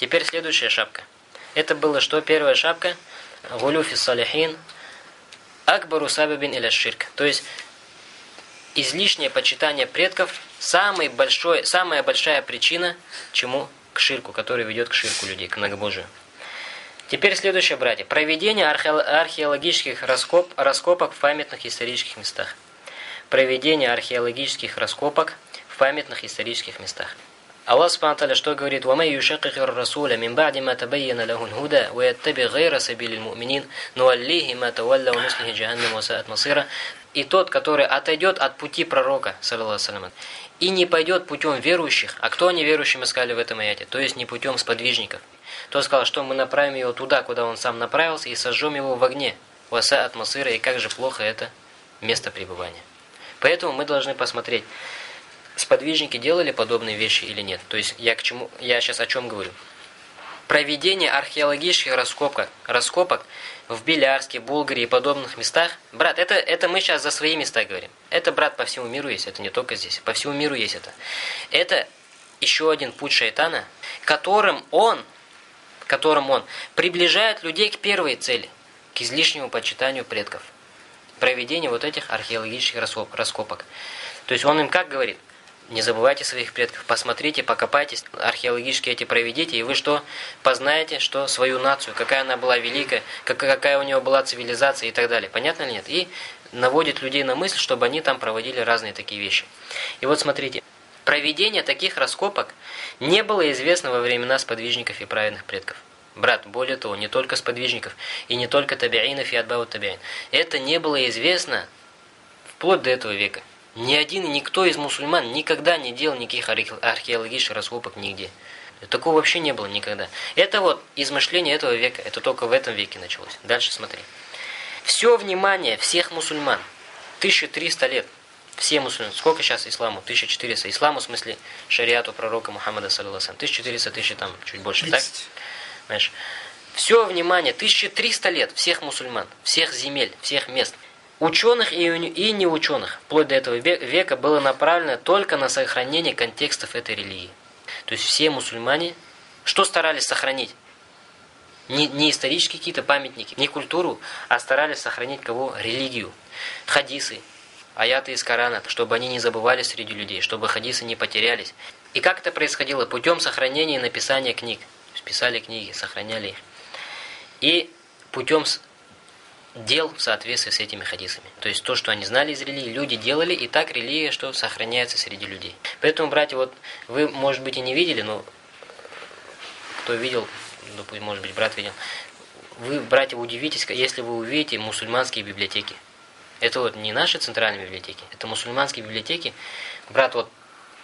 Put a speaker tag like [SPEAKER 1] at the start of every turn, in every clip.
[SPEAKER 1] Теперь следующая шапка. Это было что? Первая шапка. Гулю фи салихин акбару сабабин иля ширк. То есть излишнее почитание предков самая большая причина чему? К ширку, который ведет к ширку людей, к многобожию. Теперь следующее, братья. Проведение археологических раскопок в памятных исторических местах. Проведение археологических раскопок в памятных исторических местах. Аллах Субхану Тааля что говорит? وَمَنْ يُشَقِّقِ الرَّسُولَ مِنْ بَعْدِ مَا تَبَيَّنَ لَهُ الْهُدَى وَيَتَّبِعْ غَيْرَ سَبِيلِ الْمُؤْمِنِينَ نُوَلِّهِ مَا تَوَلَّى وَنُصْلِهِ جَهَنَّمَ وَسَاءَتْ مَصِيرًا. И тот, который отойдет от пути пророка, саллаллаху алейхи ва саллям, и не пойдет путем верующих, а кто они верующими сказали в этом аяте? То есть не путем сподвижников. Тот сказал, что мы направим его туда, куда он сам направился, и сожжем его в огне. وَسَاءَتْ مَصِيرًا. И как же плохо это место пребывания. Поэтому мы должны посмотреть, сподвижники делали подобные вещи или нет. То есть я сейчас о чем говорю. Проведение археологических раскопок в Белярске, Булгарии и подобных местах. Брат, это мы сейчас за свои места говорим. Это, брат, по всему миру есть. Это не только здесь. По всему миру есть это. Это еще один путь шайтана, которым он приближает людей к первой цели, к излишнему почитанию предков. Проведение вот этих археологических раскопок. То есть он им как говорит? Не забывайте своих предков, посмотрите, покопайтесь, археологически эти проведите, и вы что? Познаете, что свою нацию, какая она была великая, какая у нее была цивилизация и так далее. Понятно или нет? И наводит людей на мысль, чтобы они там проводили разные такие вещи. И вот смотрите, проведение таких раскопок не было известно во времена сподвижников и праведных предков. Брат, более того, не только сподвижников, и не только табиинов и атбаут табиин. Это не было известно вплоть до этого века. Ни один и никто из мусульман никогда не делал никаких археологических раскопок нигде. Такого вообще не было никогда. Это вот измышление этого века, это только в этом веке началось. Дальше смотри. Все внимание всех мусульман, 1300 лет, все мусульмане, сколько сейчас исламу? 1400. Исламу в смысле шариату пророка Мухаммада, саллаллаху алейхи ва саллям, 1400, 1000 там, чуть больше, 30. Так? Знаешь, все внимание, 1300 лет всех мусульман, всех земель, всех мест, ученых и неученых, вплоть до этого века было направлено только на сохранение контекстов этой религии. То есть все мусульмане, что старались сохранить? Не исторические какие-то памятники, не культуру, а старались сохранить кого? Религию. Хадисы, аяты из Корана, чтобы они не забывались среди людей, чтобы хадисы не потерялись. И как это происходило? Путем сохранения и написания книг. То есть писали книги, сохраняли их. И путем дел в соответствии с этими хадисами. То есть то, что они знали из религии, люди делали, и так религия, что сохраняется среди людей. Поэтому, братья, вот вы, может быть, и не видели, но кто видел, допустим, может быть, брат видел, вы, братья, удивитесь, если вы увидите мусульманские библиотеки. Это вот не наши центральные библиотеки, это мусульманские библиотеки. Брат, вот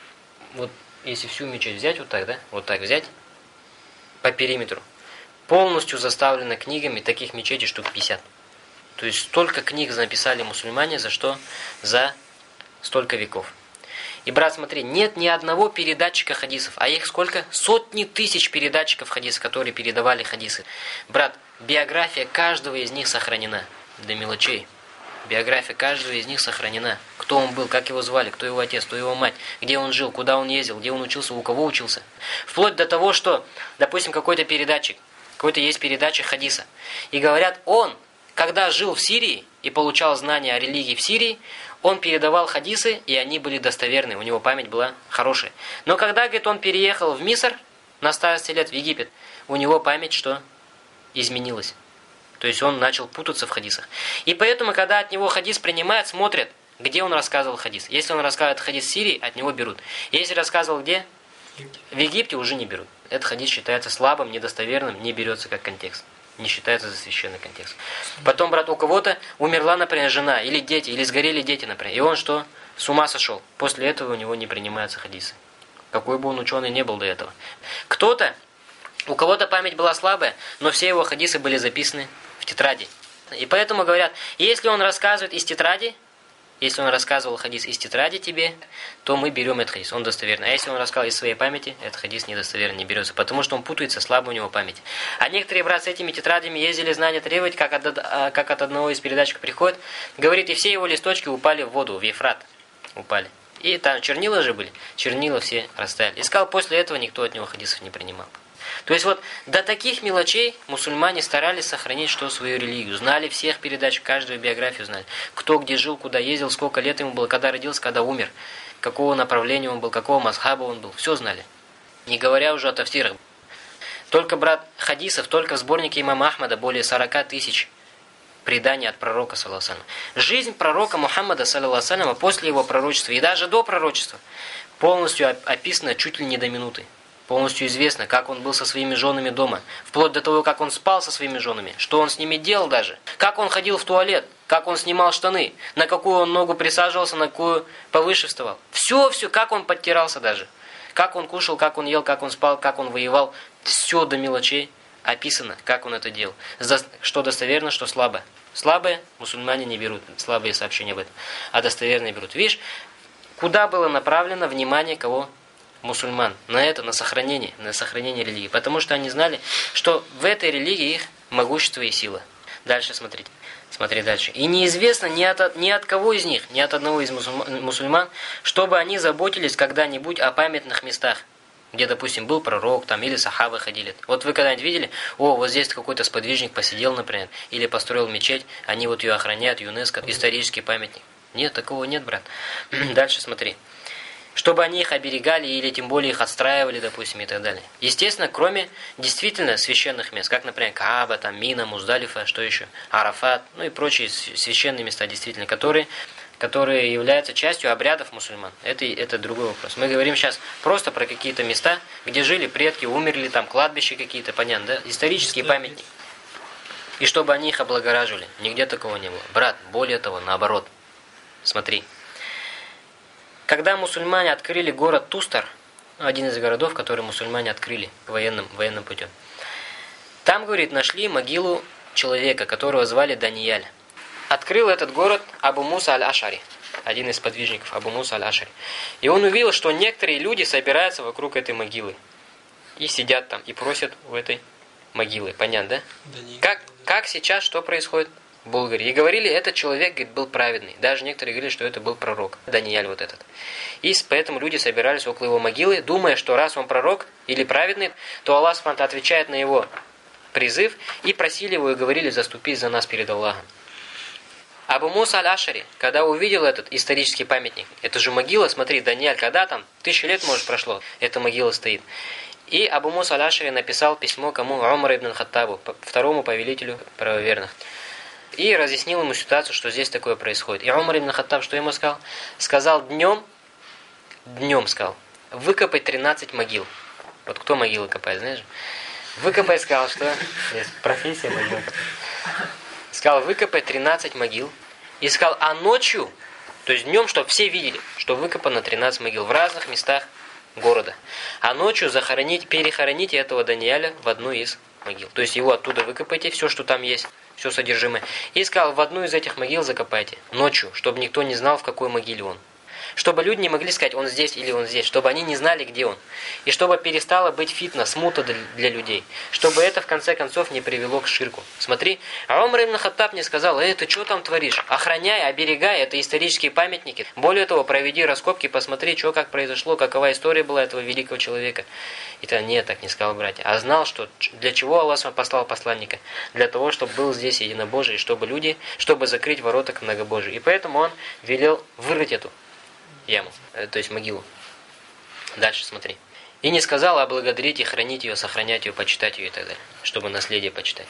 [SPEAKER 1] если всю мечеть взять вот так, да, вот так взять, по периметру, полностью заставлено книгами, таких мечетей штук 50. То есть столько книг написали мусульмане, за что? За столько веков. И, брат, смотри, нет ни одного передатчика хадисов, а их сколько? Сотни тысяч передатчиков хадисов, которые передавали хадисы. Брат, биография каждого из них сохранена до мелочей. Биография каждого из них сохранена. Кто он был, как его звали, кто его отец, кто его мать, где он жил, куда он ездил, где он учился, у кого учился. Вплоть до того, что, допустим, какой-то есть передатчик хадиса. И говорят, он, когда жил в Сирии и получал знания о религии в Сирии, он передавал хадисы, и они были достоверны, у него память была хорошая. Но когда, говорит, он переехал в Миср, на старости лет в Египет, у него память что? Изменилась. То есть он начал путаться в хадисах. И поэтому, когда от него хадис принимают, смотрят, где он рассказывал хадис. Если он рассказывает хадис в Сирии, от него берут. Если рассказывал где? В Египте уже не берут. Этот хадис считается слабым, недостоверным, не берется как контекст. Не считается за священный контекст. Потом, брат, у кого-то умерла, например, жена, или дети, или сгорели дети, например. И он что? С ума сошел. После этого у него не принимаются хадисы. Какой бы он ученый не был до этого. У кого-то память была слабая, но все его хадисы были записаны в тетради. И поэтому говорят, если он рассказывает из тетради, если он рассказывал хадис из тетради тебе, то мы берем этот хадис, он достоверный. А если он рассказал из своей памяти, этот хадис недостоверный, не берется, потому что он путается, слабо у него память. А некоторые, брат, с этими тетрадями ездили знания требовать, как от одного из передатчиков приходит, говорит, и все его листочки упали в воду, в Ефрат упали. И там чернила же были, чернила все растаяли. И сказал, после этого никто от него хадисов не принимал. То есть вот до таких мелочей мусульмане старались сохранить что свою религию. Знали всех передач, каждую биографию знали. Кто где жил, куда ездил, сколько лет ему было, когда родился, когда умер, какого направления он был, какого мазхаба он был. Все знали. Не говоря уже о тафсирах. Только, брат, хадисов, только в сборнике имама Ахмада более 40 тысяч преданий от пророка, саллаллаху алейхи ва саллям. Жизнь пророка Мухаммада, саллаллаху алейхи ва саллям, после его пророчества и даже до пророчества полностью описана чуть ли не до минуты. Полностью известно, как он был со своими женами дома, вплоть до того, как он спал со своими женами, что он с ними делал даже, как он ходил в туалет, как он снимал штаны, на какую он ногу присаживался, на какую повыше вставал. Все, как он подтирался даже. Как он кушал, как он ел, как он спал, как он воевал. Все до мелочей описано, как он это делал. Что достоверно, что слабо. Слабые мусульмане не берут, слабые сообщения об этом. А достоверные берут. Видишь, куда было направлено внимание кого? Мусульман. На это, на сохранение религии. Потому что они знали, что в этой религии их могущество и сила. Дальше смотрите. Смотри дальше. И неизвестно ни от кого из них, ни от одного из мусульман, чтобы они заботились когда-нибудь о памятных местах, где, допустим, был пророк, там, или сахабы ходили. Вот вы когда-нибудь видели, вот здесь какой-то сподвижник посидел, например, или построил мечеть, они вот ее охраняют, ЮНЕСКО, исторический памятник. Нет, такого нет, брат. Дальше смотри. Чтобы они их оберегали или тем более их отстраивали, допустим, и так далее. Естественно, кроме действительно священных мест, как, например, Кааба, там, Мина, Муздалифа, что еще, Арафат, ну и прочие священные места, действительно, которые являются частью обрядов мусульман. Это другой вопрос. Мы говорим сейчас просто про какие-то места, где жили предки, умерли, там, кладбища какие-то, понятно, да? Исторические памятники. И чтобы они их облагораживали. Нигде такого не было. Брат, более того, наоборот. Смотри. Когда мусульмане открыли город Тустар, один из городов, который мусульмане открыли военным путем, там, говорит, нашли могилу человека, которого звали Данияль. Открыл этот город Абу Муса аль-Ашари, один из подвижников Абу Муса аль-Ашари. И он увидел, что некоторые люди собираются вокруг этой могилы. И сидят там, и просят у этой могилы. Понятно, да? Как сейчас, что происходит? В Болгарии. И говорили, этот человек, говорит, был праведный. Даже некоторые говорили, что это был пророк. Данияль вот этот. И поэтому люди собирались около его могилы, думая, что раз он пророк или праведный, то Аллах СУБХАНАＨу отвечает на его призыв, и просили его и говорили, заступись за нас перед Аллахом. Абу Муса аль-Ашари, когда увидел этот исторический памятник, это же могила, смотри, Данияль, когда там, 1000 лет, может, прошло, эта могила стоит. И Абу Муса аль-Ашари написал письмо кому? Умару ибн Хаттабу, второму повелителю правоверных. И разъяснил ему ситуацию, что здесь такое происходит. И Умар ибн Хаттаб что ему сказал? Сказал днем сказал, выкопай 13 могил. Вот кто могилы копает, знаешь? Выкопай, сказал, что... Есть профессия могил. Сказал, выкопай 13 могил. И сказал, а ночью, то есть днем, чтобы все видели, что выкопано 13 могил в разных местах города. А ночью перехороните этого Даниэля в одну из могил. То есть его оттуда выкопайте, все, что там есть, все содержимое. И сказал, в одну из этих могил закопайте ночью, чтобы никто не знал, в какой могиле он. Чтобы люди не могли сказать, он здесь или он здесь, чтобы они не знали, где он. И чтобы перестало быть фитна, смута для людей. Чтобы это, в конце концов, не привело к ширку. Смотри, а Умар ибн Хаттаб мне сказал, ты что там творишь? Охраняй, оберегай, это исторические памятники. Более того, проведи раскопки, посмотри, что как произошло, какова история была этого великого человека. И то нет, так не сказал братья. А знал, что для чего Аллах послал посланника? Для того, чтобы был здесь единобожие, чтобы закрыть ворота к многобожию. И поэтому он велел вырыть эту яму, то есть могилу. Дальше смотри. И не сказал, а благодарить и хранить ее, сохранять ее, почитать ее и так далее, чтобы наследие почитать.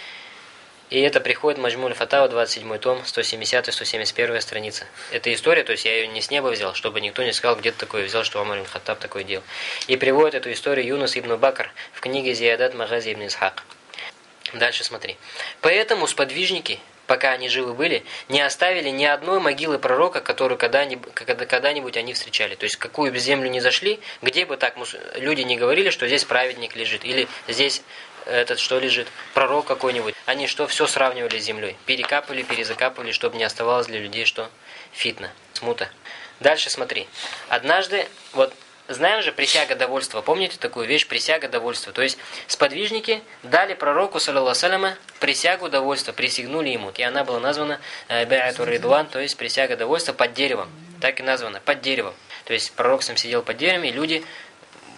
[SPEAKER 1] И это приходит в Маджмуль Фатава, 27 том, 170-171 страница. Это история, то есть я ее не с неба взял, чтобы никто не сказал, где ты такое взял, что Умар ибн Хаттаб такое делал. И приводит эту историю Юнус ибн Бакр в книге Зиядат Магази ибн Исхак. Дальше смотри. Поэтому сподвижники, пока они живы были, не оставили ни одной могилы пророка, которую когда-нибудь они встречали. То есть, какую бы землю ни зашли, где бы так люди не говорили, что здесь праведник лежит, или здесь что лежит, пророк какой-нибудь. Они все сравнивали с землей. Перекапывали, перезакапывали, чтобы не оставалось для людей что? Фитна, смута. Дальше смотри. Однажды, знаем же присяга довольства. Помните такую вещь, присяга довольства? То есть сподвижники дали пророку, саллаллаху алейхи, присягу довольства, присягнули ему. И она была названа Байатур Ридван, то есть присяга довольства под деревом. Так и названа, под деревом. То есть пророк сам сидел под деревом, и люди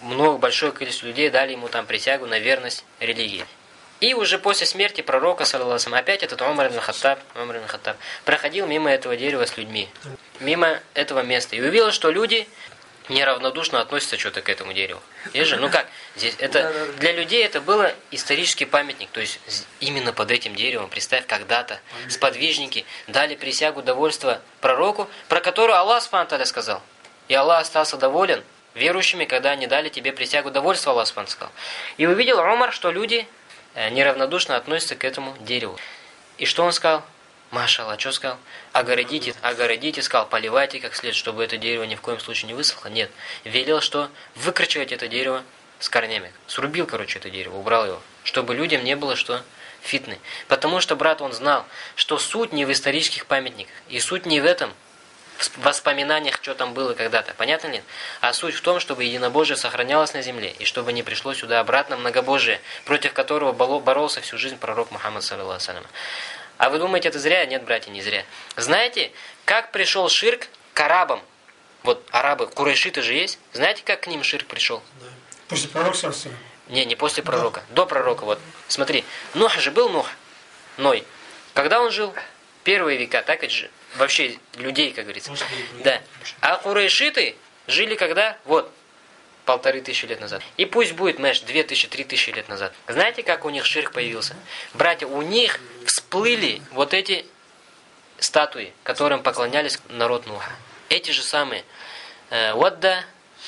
[SPEAKER 1] большое количество людей дали ему там присягу на верность религии. И уже после смерти пророка, саллаллаху алейхи ва саллям, опять этот Умар ибн Хаттаб проходил мимо этого дерева с людьми, мимо этого места, и увидел, что люди неравнодушно относятся что-то к этому дереву. Есть же? Ну как? Здесь это для людей это было исторический памятник. То есть именно под этим деревом, представь, когда-то сподвижники дали присягу довольства пророку, про которую Аллах Субхану ва Тааля сказал. И Аллах остался доволен верующими, когда они дали тебе присягу довольства, Аллах Субхану ва Тааля сказал. И увидел Умар, что люди неравнодушно относятся к этому дереву. И что он сказал? Маша Аллах, что сказал? Огородите, сказал, поливайте как следует, чтобы это дерево ни в коем случае не высохло. Нет. Велел, что выкорчевать это дерево с корнями. Срубил, короче, это дерево, убрал его. Чтобы людям не было, что фитны. Потому что, брат, он знал, что суть не в исторических памятниках. И суть не в этом, в воспоминаниях, что там было когда-то. Понятно нет? А суть в том, чтобы единобожие сохранялось на земле. И чтобы не пришло сюда обратно многобожие, против которого боролся всю жизнь пророк Мухаммад, саллаллаху алейхи ва саллям. А вы думаете, это зря? Нет, братья, не зря. Знаете, как пришел ширк к арабам? Вот арабы, курайшиты же есть. Знаете, как к ним ширк пришел?
[SPEAKER 2] Да. После пророка?
[SPEAKER 1] Не после пророка. Да. До пророка, вот. Смотри, Нух же был Ной. Когда он жил? Первые века, так это же вообще людей, как говорится. Да. А курайшиты жили когда? Вот. 1500 лет назад. И пусть будет, 2000-3000 лет назад. Знаете, как у них ширк появился? Братья, у них всплыли вот эти статуи, которым поклонялись народ Нуха. Эти же самые. Вадда,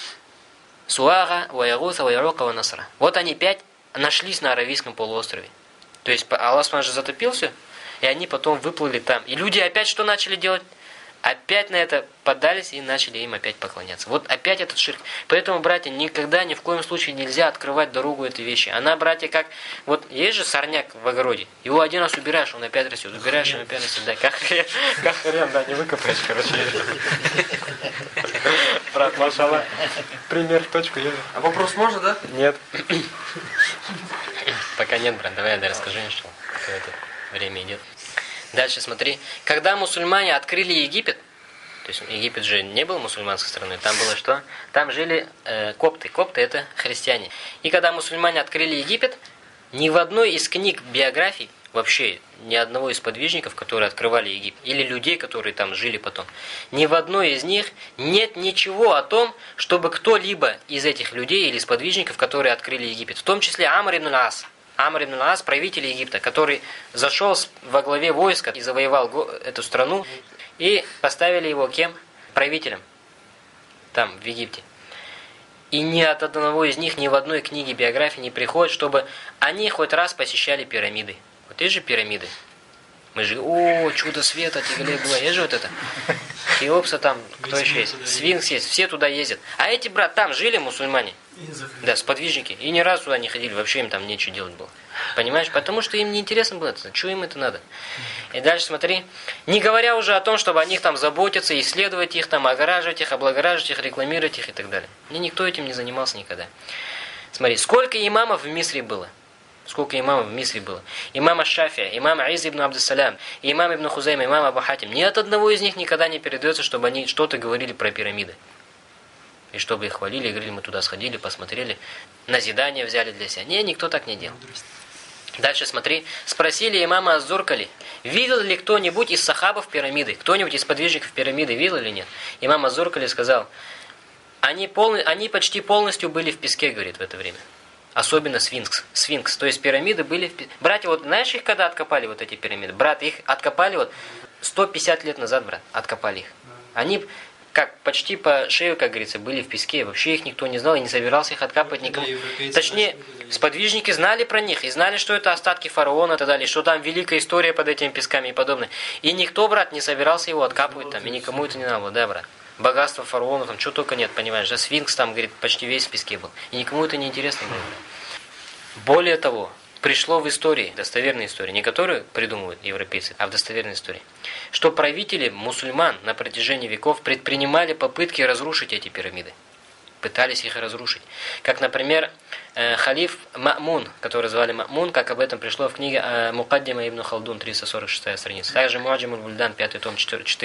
[SPEAKER 1] Суага, Ваягуса, Ваярука, Ванасра. Вот они 5 нашлись на Аравийском полуострове. То есть Аллах же затопил все, и они потом выплыли там. И люди опять что начали делать? Опять на это поддались и начали им опять поклоняться. Вот опять этот ширк. Поэтому, братья, никогда, ни в коем случае нельзя открывать дорогу этой вещи. Она, братья, как... Вот есть же сорняк в огороде. Его один раз убираешь, он опять растет. Убираешь, он опять растет. Да, как хрен, да, не выкопаешь, короче. Брат, машаллах. Пример в точку.
[SPEAKER 3] А вопрос можно, да?
[SPEAKER 1] Нет. Пока нет, брат. Давай я расскажу, что это время идет. Дальше смотри. Когда мусульмане открыли Египет, то есть Египет же не был мусульманской страной, там было что? Там жили копты. Копты это христиане. И когда мусульмане открыли Египет, ни в одной из книг биографий, вообще ни одного из подвижников, которые открывали Египет, или людей, которые там жили потом, ни в одной из них нет ничего о том, чтобы кто-либо из этих людей или из подвижников, которые открыли Египет, в том числе Амр ибн ас. Амр ибн ас, правитель Египта, который зашел во главе войска и завоевал эту страну, и поставили его кем? Правителем. Там, в Египте. И ни от одного из них, ни в одной книге биографии не приходит, чтобы они хоть раз посещали пирамиды. Вот есть же пирамиды. Мы же, чудо света, Тигалегуа, есть же вот это? Хеопса там, кто еще есть? Сфинкс есть, все туда ездят. А эти, брат, там жили мусульмане. Да, сподвижники. И ни разу туда не ходили, вообще им там нечего делать было. Понимаешь? Потому что им не интересно было это. Чего им это надо? И дальше смотри. Не говоря уже о том, чтобы о них там заботиться, исследовать их, там, огораживать их, облагораживать их, рекламировать их и так далее. И никто этим не занимался никогда. Смотри, сколько имамов в Мисре было? Сколько имамов в Мисре было? Имам Аш-Шафия, имам Из ибн Абдуссалям, имам Ибн Хузайма, имам Абу Хатим. Ни от одного из них никогда не передается, чтобы они что-то говорили про пирамиды. И чтобы их хвалили, и говорили, мы туда сходили, посмотрели, назидание взяли для себя. Не, никто так не делал. Дальше смотри. Спросили имама Аз-Зуркали, видел ли кто-нибудь из сахабов пирамиды? Кто-нибудь из подвижников пирамиды видел или нет? Имам Аз-Зуркали сказал, они почти полностью были в песке, говорит, в это время. Особенно сфинкс. То есть пирамиды были в песке. Братья, вот знаешь их, когда откопали вот эти пирамиды? Брат, их откопали вот 150 лет назад, брат, откопали их. Они... как почти по шею, как говорится, были в песке. Вообще их никто не знал и не собирался их откапывать никому. Точнее, сподвижники знали про них и знали, что это остатки фараона и так далее, что там великая история под этими песками и подобное. И никто, брат, не собирался его откапывать там, и никому это не надо было, да, брат? Богатство фараона, там, что только нет, понимаешь, да, сфинкс там, говорит, почти весь в песке был. И никому это не интересно было. Более того, пришло в истории, достоверной истории, не которую придумывают европейцы, а в достоверной истории, что правители мусульман на протяжении веков предпринимали попытки разрушить эти пирамиды. Пытались их разрушить. Как, например, халиф Ма'мун, который звали Ма'мун, как об этом пришло в книге Мукаддима ибн Халдун, 346 страница. Также Муаджамуль Бульдан, 5 том,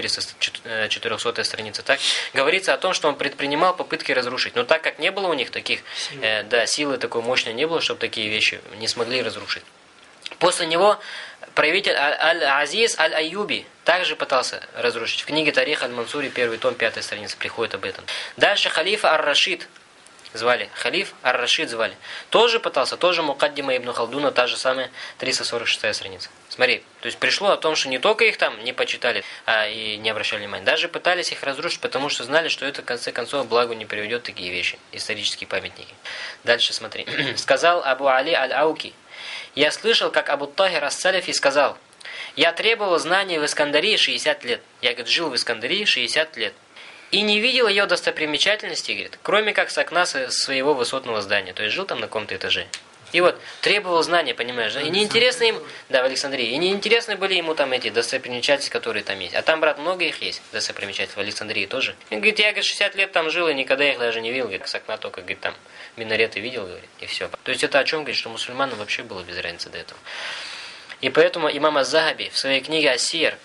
[SPEAKER 1] 400 страница. Так говорится о том, что он предпринимал попытки разрушить. Но так как не было у них таких, силы такой мощной не было, чтобы такие вещи не смогли разрушить. После него правитель Аль-Азиз Аль-Айюби также пытался разрушить. В книге Тарих Аль-Мансури, 1 том, 5 страница, приходит об этом. Дальше халифа Ар-Рашид звали. Халиф Ар-Рашид звали. Тоже пытался, тоже Мукаддима ибн Халдуна, та же самая 346 страница. Смотри, то есть пришло о том, что не только их там не почитали, и не обращали внимания. Даже пытались их разрушить, потому что знали, что это в конце концов благу не приведет, такие вещи, исторические памятники. Дальше смотри. Сказал Абу Али Аль-Ауки: я слышал, как Абу Тахир Ас-Салифи сказал: я требовал знаний в Искандарии 60 лет. Я, говорит, жил в Искандарии 60 лет. И не видел ее достопримечательностей, говорит, кроме как с окна своего высотного здания. То есть жил там на каком-то этаже. И вот требовал знания, понимаешь, да? И неинтересно им, да, в Александрии, и неинтересны были ему там эти достопримечательности, которые там есть. А там, брат, много их есть, достопримечательств, в Александрии тоже. И говорит, я, говорит, 60 лет там жил, и никогда их даже не видел, говорит, с окна только, говорит, там минареты видел, говорит, и все. То есть это о чем, говорит, что мусульманам вообще было без разницы до этого. И поэтому имам Аз-Захаби в своей книге Ас-Сир,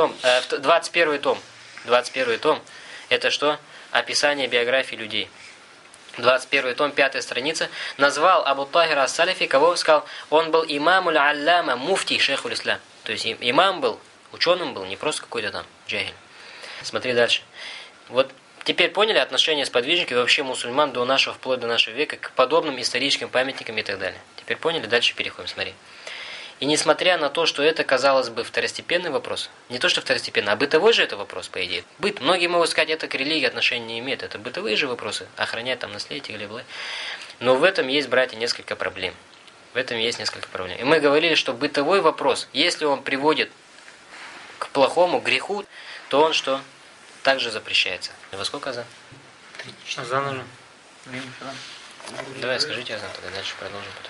[SPEAKER 1] 21 том, это что? Описание биографии людей. 21 том, 5 страница, назвал Абу Тахира Ас-Салифи, кого сказал, он был имамуль алляма, муфти, шейхуль ислам. То есть имам был, ученым был, не просто какой-то там джахиль. Смотри дальше. Вот теперь поняли отношение сподвижников и вообще мусульман до нашего, вплоть до нашего века, к подобным историческим памятникам и так далее. Теперь поняли? Дальше переходим, смотри. И несмотря на то, что это, казалось бы, второстепенный вопрос, не то что второстепенный, а бытовой же это вопрос, по идее. Быт, многие могут сказать, это к религии отношения не имеет, это бытовые же вопросы, охранять там наследие или бла. Но в этом есть, братья, несколько проблем. В этом есть несколько проблем. И мы говорили, что бытовой вопрос, если он приводит к плохому греху, то он что? Также запрещается. И во сколько азан?
[SPEAKER 2] Азан уже.
[SPEAKER 1] Давай, скажите азан, тогда дальше продолжим потом.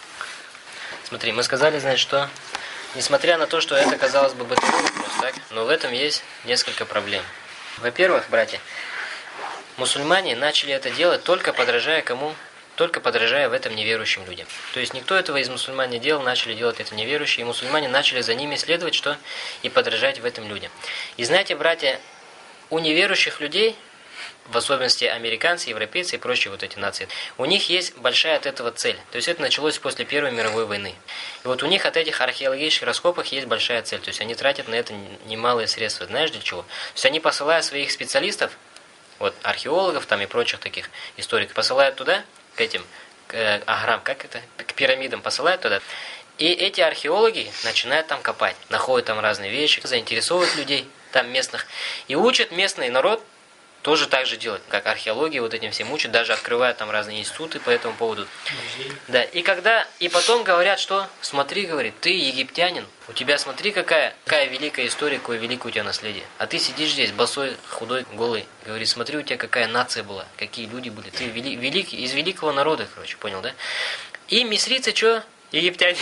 [SPEAKER 1] Смотри, мы сказали, значит, что, несмотря на то, что это, казалось бы, бытовой вопрос, так, но в этом есть несколько проблем. Во-первых, братья, мусульмане начали это делать только подражая кому? Только подражая в этом неверующим людям. То есть никто этого из мусульман не делал, начали делать это неверующие, и мусульмане начали за ними следовать, что? И подражать в этом людям. И знаете, братья, у неверующих людей, в особенности американцы, европейцы и прочие вот эти нации, у них есть большая от этого цель. То есть это началось после Первой мировой войны. И вот у них от этих археологических раскопок есть большая цель. То есть они тратят на это немалые средства. Знаешь для чего? То есть они посылают своих специалистов, вот археологов там и прочих таких историков, посылают туда, к этим, к аграм, как это, к пирамидам посылают туда. И эти археологи начинают там копать, находят там разные вещи, заинтересовывают людей там местных и учат местный народ тоже так же делать, как археология, вот этим всем учат, даже открывают там разные институты по этому поводу. Да, и потом говорят, что, смотри, говорит, ты египтянин, у тебя, смотри, какая великая история, какое великое у тебя наследие. А ты сидишь здесь, босой, худой, голый, говорит, смотри, у тебя какая нация была, какие люди были, ты великий, из великого народа, короче, понял, да? И мисрийцы, что? Египтяне.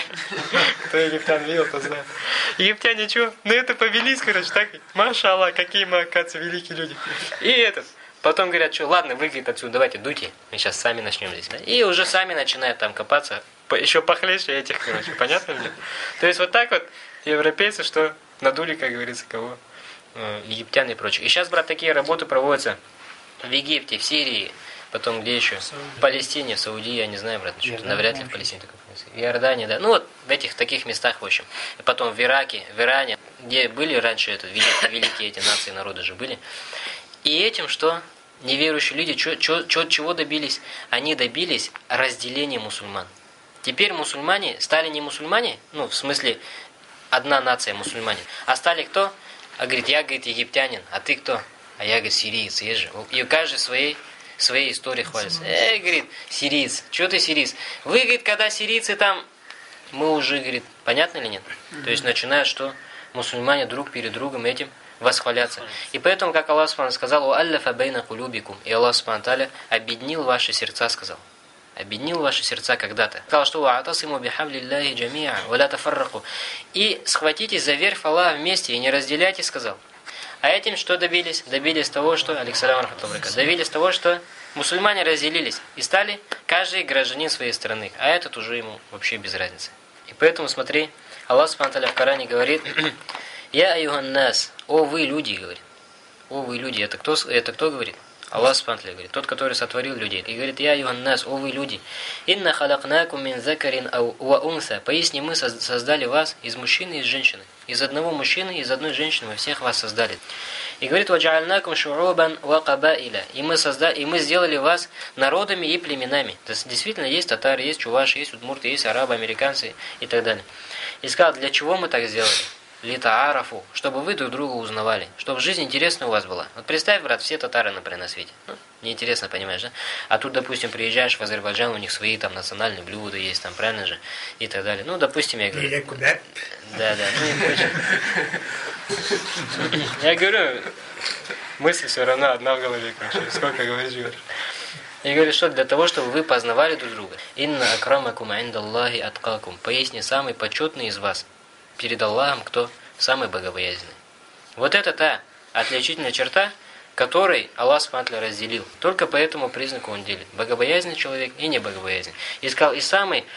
[SPEAKER 1] Кто египтян видел, то знает. Египтяне что? Ну это повелись, короче, так. Маша Аллах, какие мы, оказывается, великие люди. И этот. Потом говорят, что ладно, вы, говорит, отсюда, давайте, дуйте. Мы сейчас сами начнем здесь. Да? И уже сами начинают там копаться. Еще похлеще этих, короче. Понятно ли? То есть вот так вот европейцы, что надули, как говорится, кого? Египтян и прочее. И сейчас, брат, такие работы проводятся в Египте, в Сирии. Потом где еще? В Палестине, в Саудии, я не знаю, брат, навряд ли в Палестине такое. В Иордании, да. Ну вот в этих таких местах, в общем. И потом в Ираке, в Иране, где были раньше великие эти нации, народы же были. И этим что? Неверующие люди чего добились? Они добились разделения мусульман. Теперь мусульмане стали не мусульмане, ну в смысле одна нация мусульмане, а стали кто? А говорит, я, говорит, египтянин, а ты кто? А я, говорит, сириец, есть же. И каждый своей историей хвалится. Говорит, сириец, что ты сириец? Вы, говорит, когда сирийцы там, мы уже, говорит, понятно или нет? То есть начинают, что мусульмане друг перед другом этим восхваляться. И поэтому, как Аллах Субхану сказал, «Уаллафа бейна кулюбикум», и Аллах Субхану Тааля объединил ваши сердца, сказал. Объединил ваши сердца когда-то. Сказал, что «Ва'атасиму бихаблиллахи джами'a, ва ла тафарраку». И схватитесь за верфь Аллаха вместе и не разделяйтесь, сказал. А этим что добились? Добились того, что... Добились того, что Мусульмане разделились и стали каждый гражданин своей страны, а этот уже ему вообще без разницы. И поэтому, смотри, Аллах Субхану ва Тааля в Коране говорит: «Я аюхан нас», о вы люди, говорит. О вы люди, это кто говорит? Аллах Субхану ва Тааля говорит, тот, который сотворил людей. И говорит: «Я аюхан нас, о вы люди, инна халакнакум мин закарин ва унса». Поясни, мы создали вас из мужчины и из женщины. Из одного мужчины и из одной женщины мы всех вас создали. И говорит: «Ваджаальнакум шу'убан ва кабаиля». И мы сделали вас народами и племенами. То есть, действительно, есть татары, есть чуваши, есть удмурты, есть арабы, американцы и так далее. И сказал: для чего мы так сделали? Литаарафу, чтобы вы друг друга узнавали, чтобы жизнь интересная у вас была. Вот представь, брат, все татары, например, на свете. Неинтересно, понимаешь, да? А тут, допустим, приезжаешь в Азербайджан, у них свои там национальные блюда есть, там, правильно же, и так далее. Ну, допустим, я говорю... Да, ну не хочешь. Я говорю, мысль все равно одна в голове, короче, сколько говоришь. Я говорю, что для того, чтобы вы познавали друг друга. Инна акрамакум индаллахи аткакум. Поясни, самый почетный из вас перед Аллахом, кто самый богобоязненный. Вот это та отличительная черта, которой Аллах Субхану ва Тааля разделил. Только по этому признаку он делит. Богобоязненный человек и небогобоязненный. И сказал: и самый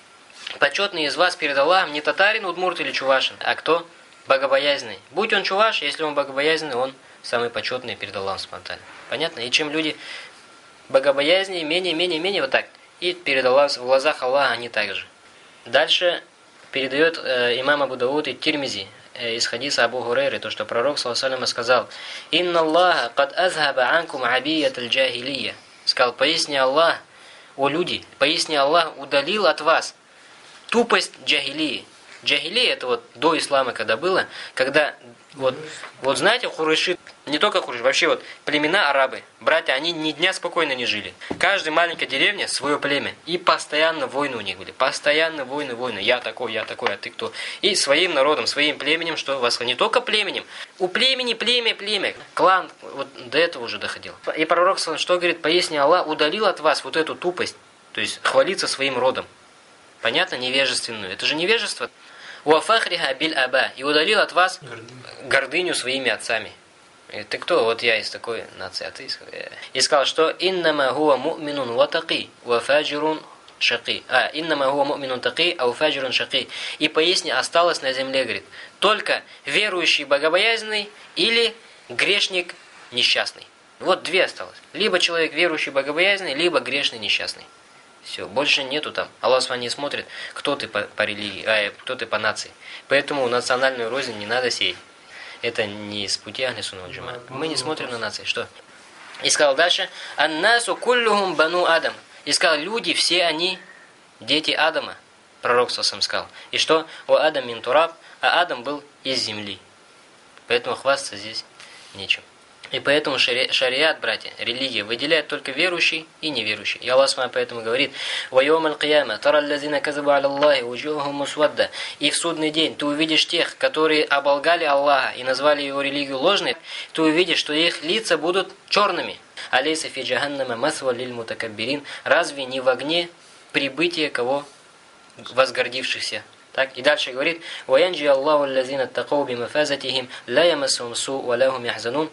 [SPEAKER 1] почетный из вас перед Аллахом не татарин, удмурт или чувашин, а кто? Богобоязненный. Будь он чуваш, если он богобоязненный, он самый почетный перед Аллахом Субхану ва Тааля. Понятно? И чем люди богобоязнее, менее, вот так. И перед Аллахом, в глазах Аллаха они также. Дальше передает имам Абу Дауд и Тирмизи из хадиса Абу Хурайры, то, что пророк саллаллаху алейхи ва саллям сказал: «Инна Аллаха кад азхаба анкум абият аль-джахилия». Сказал: поясни Аллах, о люди, поясни Аллах удалил от вас тупость джахилии. Джахилия — это вот до ислама, когда было, когда вот знаете, хурайши, не только хурайши, вообще вот племена арабы, братья, они ни дня спокойно не жили. Каждая маленькая деревня свое племя, и постоянно войны у них были, постоянно войны. Я такой, а ты кто? И своим народом, своим племенем, что вас не только племенем, у племени племя, клан, вот до этого уже доходил. И пророк что говорит: поясни Аллах удалил от вас вот эту тупость, то есть хвалиться своим родом. Понятно, невежественную. Это же невежество. «Уафахриха биль аба». И удалил от вас гордыню своими отцами. И ты кто? Вот я из такой нации, а ты из... И сказал, что «Иннама хуа му'минун ва таки, ва фаджирун шаки». «Иннама хуа му'минун таки, ау фаджирун шаки». И поясни, осталось на земле, говорит, только верующий богобоязненный или грешник несчастный. Вот две осталось. Либо человек верующий богобоязненный, либо грешный несчастный. Все, больше нету там. Аллах с вами не смотрит, кто ты по религии, кто ты по нации. Поэтому национальную рознь не надо сеять. Это не с пути Ахли Сунна валь Джамаа. Мы не смотрим на нации. Что? И сказал дальше: «Аннасу куллюхум бану Адам». И сказал: люди, все они дети Адама. Пророк сам сказал. И что? «О Адам мин тураб», а Адам был из земли. Поэтому хвастаться здесь нечем. И поэтому шариат, братья, религия выделяет только верующий и неверующий. И Аллах поэтому говорит: «Вайом аль-кияма, тараль лазина казабу аля Аллахи, уджухум мусвадда». И в судный день ты увидишь тех, которые оболгали Аллаха и назвали его религию ложной, ты увидишь, что их лица будут черными. «Алейса фи джаханнама масва лиль мутакаббирин». Разве не в огне прибытие кого? Возгордившихся. Так, и дальше говорит: «Ваянджи Аллаху аллазина тақау бимафазатихим, ла ямассухум су, ва лахум яхзанун».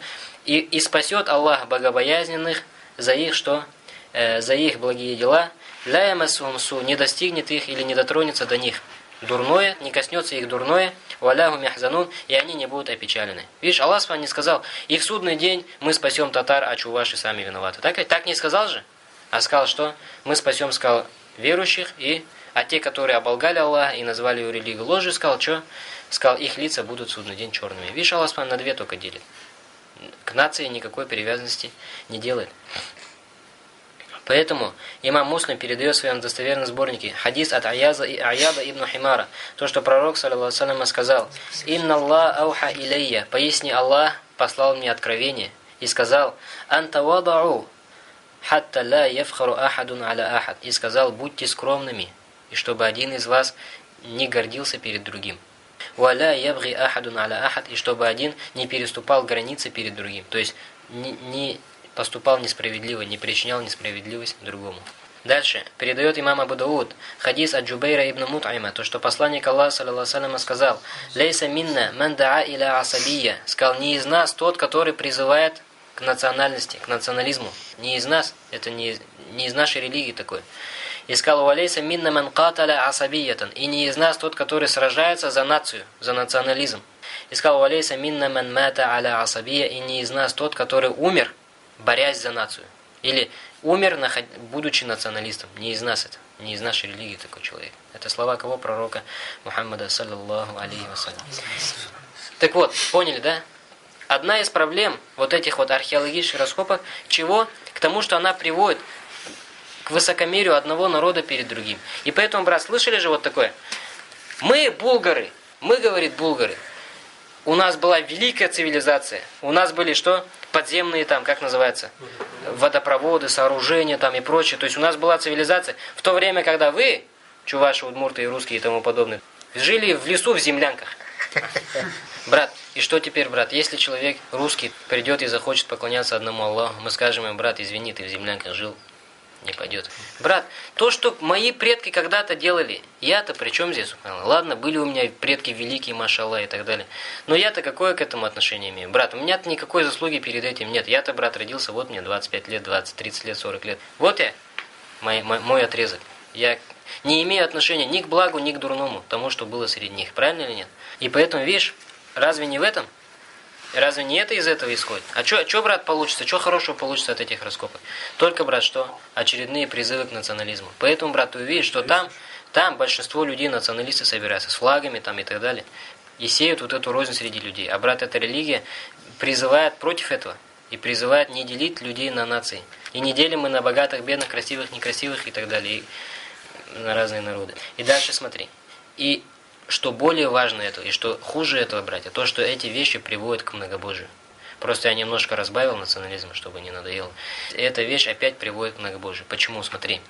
[SPEAKER 1] И спасет Аллах богобоязненных за их что? За их благие дела. «Ла ямассухум су», не достигнет их или не дотронется до них дурное, не коснется их дурное. «Ва лахум яхзанун», и они не будут опечалены. Видишь, Аллах не сказал: и в судный день мы спасем татар, а чуваши сами виноваты. Так не сказал же? А сказал, что мы спасем, сказал, верующих, а те, которые оболгали Аллаха и назвали его религию ложью, сказал, что? Сказал, их лица будут в судный день черными. Видишь, Аллах на две только делит. К нации никакой привязанности не делает. Поэтому имам Муслим передает в своем достоверном сборнике хадис от Аяда ибн Химара, то, что пророк, саллаллаху алейхи ва саллям, сказал: «Инна Аллах ауха илейя», поясни, Аллах послал мне откровение и сказал: «Анта вадау, хатта ла яфхару ахадун аля ахад», и сказал: будьте скромными, и чтобы один из вас не гордился перед другим. «Валя ябги ахадун аля ахад», и чтобы один не переступал границы перед другим, то есть не поступал несправедливо, не причинял несправедливость другому. Дальше передает имам Абу Дауд хадис от Джубейра ибн Мут'айма, то, что посланник Аллаха, саллаллаху алейхи ва саллям, сказал: «Лейса минна ман даа иля асабия», сказал, не из нас тот, который призывает к национальности, к национализму. Не из нас, это не из нашей религии такое. И сказал: «Валейса минна ман каталя асабиятан». И не из нас тот, который сражается за нацию, за национализм. И сказал: «Валейса минна ман мата аля асабия». И не из нас тот, который умер, борясь за нацию. Или умер, будучи националистом. Не из нас это. Не из нашей религии такой человек. Это слова кого? Пророка Мухаммада, саллаллаху алейхи вассалям. Так вот, поняли, да? Одна из проблем вот этих вот археологических раскопок, чего? К тому, что она приводит к высокомерию одного народа перед другим. И поэтому, брат, слышали же вот такое? Мы, булгары, говорит, булгары, у нас была великая цивилизация. У нас были что? Подземные там, как называется? Водопроводы, сооружения там и прочее. То есть у нас была цивилизация. В то время, когда вы, чуваши, удмурты и русские и тому подобное, жили в лесу в землянках. Брат, и что теперь, брат? Если человек русский придет и захочет поклоняться одному Аллаху, мы скажем ему: брат, извини, ты в землянках жил. Не пойдет. Брат, то, что мои предки когда-то делали, я-то при чем здесь? Ладно, были у меня предки великие, машаллах, и так далее. Но я-то какое к этому отношение имею? Брат, у меня-то никакой заслуги перед этим нет. Я-то, брат, родился, вот мне 25 лет, 20, 30 лет, 40 лет. Вот я, мой отрезок. Я не имею отношения ни к благу, ни к дурному, тому, что было среди них. Правильно или нет? И поэтому, видишь, разве не в этом? Разве не это из этого исходит? А что, брат, получится? Что хорошего получится от этих раскопок? Только, брат, что? Очередные призывы к национализму. Поэтому, брат, ты увидишь, что там большинство людей националисты собираются с флагами там и так далее. И сеют вот эту рознь среди людей. А, брат, эта религия призывает против этого. И призывает не делить людей на нации. И не делим мы на богатых, бедных, красивых, некрасивых и так далее. И на разные народы. И дальше смотри. И что более важно этого, и что хуже этого, братья, то, что эти вещи приводят к многобожию. Просто я немножко разбавил национализм, чтобы не надоело. И эта вещь опять приводит к многобожию. Почему? Смотри.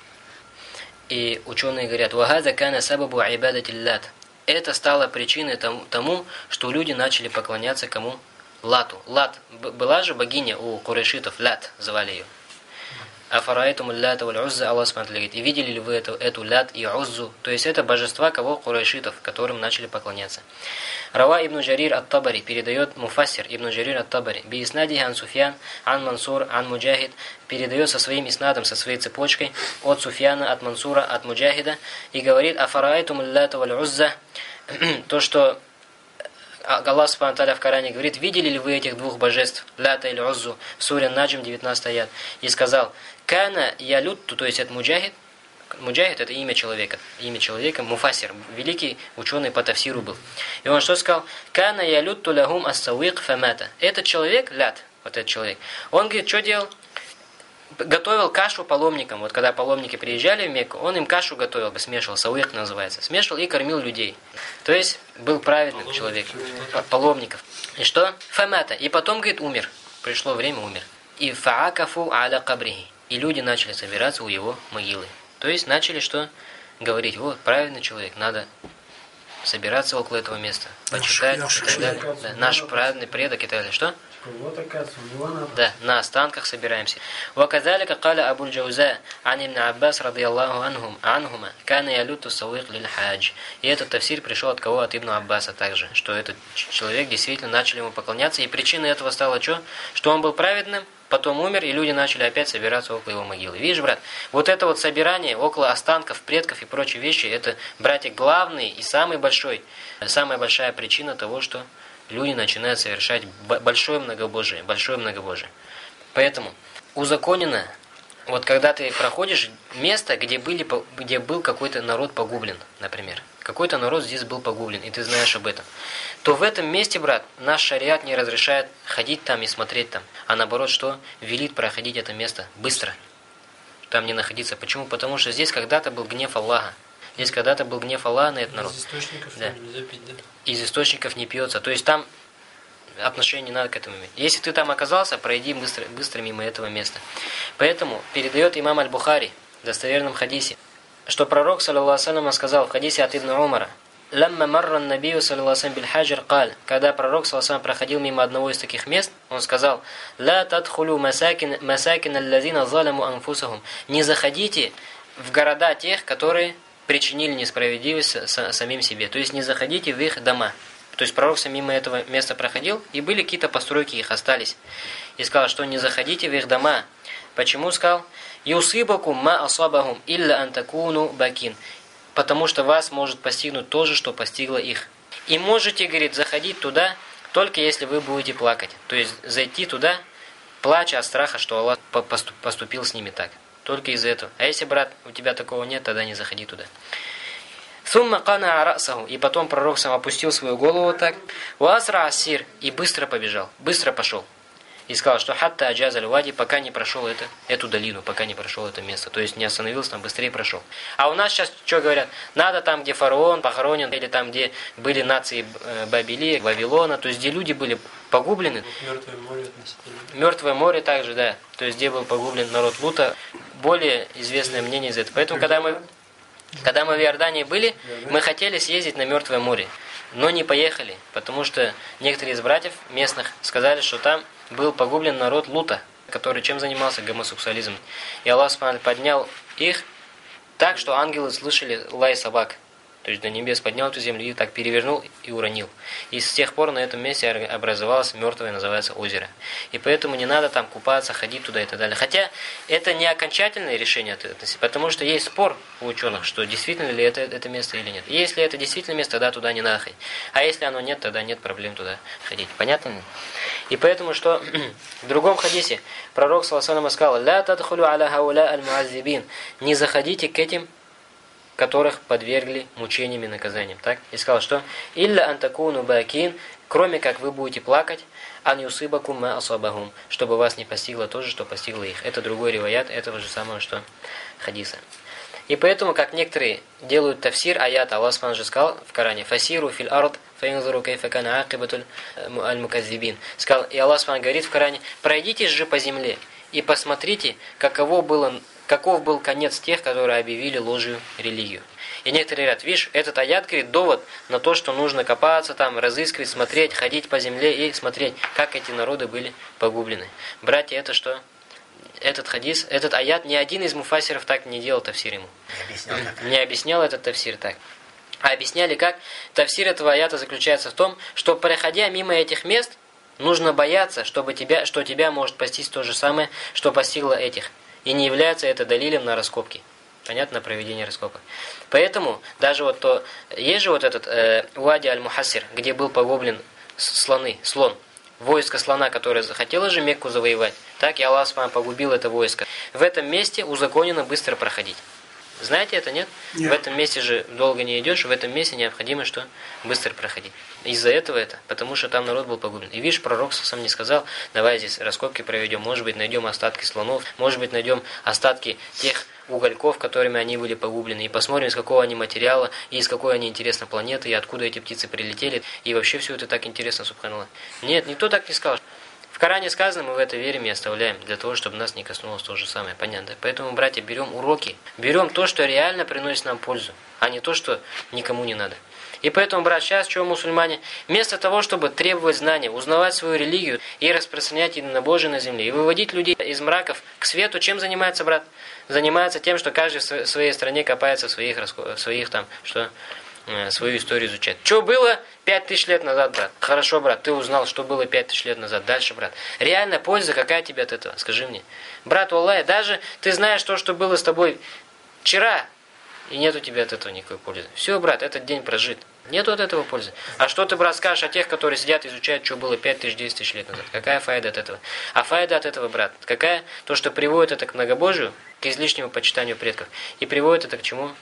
[SPEAKER 1] И ученые говорят: «Вагаза кана сабабу айбадати ллат». Это стало причиной тому, что люди начали поклоняться кому? Лату. Лат. Была же богиня у курайшитов, Лат звали ее. Афараитум ллата валь узза, Аллах смотрит, говорит: и видели ли вы эту лят и уззу? То есть это божества кого? Курайшитов, которым начали поклоняться. Рава ибн Джарир ат-Табари передает, муфассир ибн Джарир ат-Табари, би иснадихи ан Суфьян, ан Мансур, ан Муджахид, передает со своим иснадом, со своей цепочкой от Суфьяна, от Мансура, от Муджахида, и говорит: афараитум ллата валь узза, то, что Аллах Субхану Тааля в Коране говорит: видели ли вы этих двух божеств, Лята или Уззу, в суре Наджм, 19 аят, и сказал: Кана ялютту, то есть это Муджахид. Муджахид — это имя человека, муфассир, великий ученый по тафсиру был. И он что сказал? Кана ялютту лахум ас-сауик фамата. Этот человек, Лят, вот этот человек, он, говорит, что делал? Готовил кашу паломникам. Вот когда паломники приезжали в Мекку, он им кашу готовил, смешивал, сауик называется. Смешивал и кормил людей. То есть был праведным человек, паломников. И что? Фамата. И потом, говорит, умер. Пришло время, умер. И фаакафу аля кабрихи. И люди начали собираться у его могилы. То есть начали что? Говорить: вот, праведный человек, надо собираться около этого места, почитать и так далее. Да, наш праведный предок и так далее. Что?
[SPEAKER 2] Вот, оказывается, у него надо.
[SPEAKER 1] Да, на останках собираемся. وكذلك قال أبو الجوزاء عن ابن عباس رضي الله عنهما كان يلوت السويق للحاج. И этот тафсир пришел от кого? От Ибн Аббаса также, что этот человек действительно начали ему поклоняться, и причиной этого стало что? Что он был праведным, потом умер, и люди начали опять собираться около его могилы. Видишь, брат, вот это вот собирание около останков предков и прочие вещи, это, братья, главный и самая большая причина того, что люди начинают совершать большое многобожие. Поэтому узаконено, вот когда ты проходишь место, где был какой-то народ погублен, например, какой-то народ здесь был погублен, и ты знаешь об этом, то в этом месте, брат, наш шариат не разрешает ходить там и смотреть там, а наоборот, что? Велит проходить это место быстро, там не находиться. Почему? Потому что здесь когда-то был гнев Аллаха. Здесь когда-то был гнев Аллаха на этот народ.
[SPEAKER 2] Из источников нельзя пить, да?
[SPEAKER 1] Из источников не пьется. То есть там отношения не надо к этому иметь. Если ты там оказался, пройди быстро мимо этого места. Поэтому передает имам Аль-Бухари в достоверном хадисе, что пророк, саллаллаху алейхи ва саллям, сказал в хадисе от Ибн Умара: «Ламма марра набию, саллаллаху алейхи ва саллям, биль-хаджр каль». Когда пророк, саллаллаху алейхи ва саллям, проходил мимо одного из таких мест, он сказал: «Ла тадхулу масакин аллазина заламу анфусахум». Не заходите в города тех, которые причинили несправедливость самим себе. То есть не заходите в их дома. То есть пророк сам мимо этого места проходил, и были какие-то постройки, их остались. И сказал, что не заходите в их дома. Почему сказал? «Юсибакум ма асабахум илля антакуну бакин». Потому что вас может постигнуть то же, что постигло их. И можете, говорит, заходить туда, только если вы будете плакать. То есть зайти туда, плача от страха, что Аллах поступил с ними так. Только из-за этого. А если, брат, у тебя такого нет, тогда не заходи туда. «Сумма кана арасаху». И потом пророк сам опустил свою голову так. «Уасра ассир». И быстро побежал, быстро пошел. И сказал, что «хатта аджазаль вади», пока не прошел эту долину, пока не прошел это место. То есть не остановился, там быстрее прошел. А у нас сейчас что говорят? Надо там, где фараон похоронен, или там, где были нации Бабилии, Вавилона, то есть где люди были погублены.
[SPEAKER 2] Мертвое море относительно.
[SPEAKER 1] Мертвое море также, да. То есть где был погублен народ Лута. Более известное мнение из этого. Поэтому, когда мы в Иордании были, мы хотели съездить на Мертвое море. Но не поехали, потому что некоторые из братьев местных сказали, что там был погублен народ Лута, который чем занимался? Гомосексуализмом. И Аллах Субхану поднял их так, что ангелы слышали лай собак. То есть до небес поднял эту землю и так перевернул и уронил. И с тех пор на этом месте образовалось мертвое, называется, озеро. И поэтому не надо там купаться, ходить туда и так далее. Хотя это не окончательное решение, потому что есть спор у ученых, что действительно ли это место или нет. И если это действительно место, тогда туда не надо ходить. А если оно нет, тогда нет проблем туда ходить. Понятно? И поэтому, что в другом хадисе пророк саллаллаху алейхи ва саллям сказал: «Ля тадхулю аля хауля аль-муаззибин». Не заходите к этим, которых подвергли мучениями и наказаниям. Так? И сказал, что «Илля антакуну бакин», кроме как вы будете плакать, «ан юсибакум ма асабахум», чтобы вас не постигло то же, что постигло их. Это другой риваят этого же самого, что хадиса. И поэтому, как некоторые делают тафсир аята, Аллах Субхану же сказал в Коране: «Фасиру фил ард фаинзуру кайфа кана акибатуль аль-муказзибин». Сказал, и Аллах Субхану говорит в Коране: «Пройдитесь же по земле и посмотрите, каков был конец тех, которые объявили ложью религию». И некоторые говорят: видишь, этот аят, говорит, довод на то, что нужно копаться там, разыскивать, смотреть, ходить по земле и смотреть, как эти народы были погублены. Братья, это что? Этот хадис, этот аят, ни один из муфассиров так не делал тафсир ему. Не объяснял этот тафсир так. А объясняли как? Тафсир этого аята заключается в том, что, проходя мимо этих мест, нужно бояться, что тебя может постичь то же самое, что постигло этих. И не является это далилем на раскопки. Понятно, на проведение раскопок. Поэтому даже вот то... Есть же вот этот Уади аль-Мухассир, где был погублен слон. Войско слона, которое захотело же Мекку завоевать. Так и Аллах Субхану погубил это войско. В этом месте узаконено быстро проходить. Знаете это, нет? Нет. В этом месте же долго не идешь, в этом месте необходимо что? Быстро проходить. Из-за этого это, потому что там народ был погублен. И видишь, пророк сам не сказал: давай здесь раскопки проведем, может быть найдем остатки слонов, может быть найдем остатки тех угольков, которыми они были погублены, и посмотрим, из какого они материала, и из какой они, интересно, планеты, и откуда эти птицы прилетели, и вообще все это так интересно, субханаллах. Нет, никто так не сказал. В Коране сказано, мы в это верим и оставляем, для того, чтобы нас не коснулось то же самое, понятно? Поэтому, братья, берем уроки, берем то, что реально приносит нам пользу, а не то, что никому не надо. И поэтому, брат, сейчас, чего мусульмане, вместо того, чтобы требовать знания, узнавать свою религию и распространять единобожие на земле, и выводить людей из мраков к свету, чем занимается, брат? Занимается тем, что каждый в своей стране копается в своих там, что... свою историю изучать. Что было 5000 лет назад, брат? Хорошо, брат, ты узнал, что было 5000 лет назад. Дальше, брат. Реальная польза какая тебе от этого? Скажи мне. Брат, Аллах, даже ты знаешь то, что было с тобой вчера, и нет у тебя от этого никакой пользы. Все, брат, этот день прожит. Нету от этого пользы. А что ты, брат, скажешь о тех, которые сидят и изучают, что было 5000, 10 тысяч лет назад? Какая файда от этого? А файда от этого, брат, какая? То, что приводит это к многобожию, к излишнему почитанию предков. И приводит это к чему?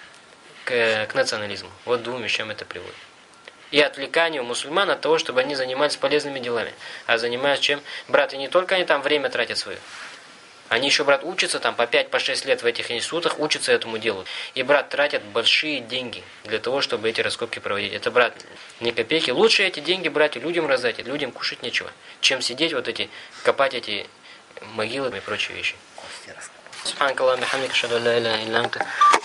[SPEAKER 1] К национализму. Вот двум вещам это приводит. И отвлеканию мусульман от того, чтобы они занимались полезными делами. А занимаются чем? Брат, и не только они там время тратят свое. Они еще, брат, учатся там по 5-6 лет в этих институтах, учатся этому делу. И, брат, тратят большие деньги для того, чтобы эти раскопки проводить. Это, брат, не копейки. Лучше эти деньги, братья, людям раздать, людям кушать нечего, чем сидеть вот эти, копать эти могилы и прочие вещи. Субханакаллахумма ва бихамдика, ашхаду ан ла иляха илля анта.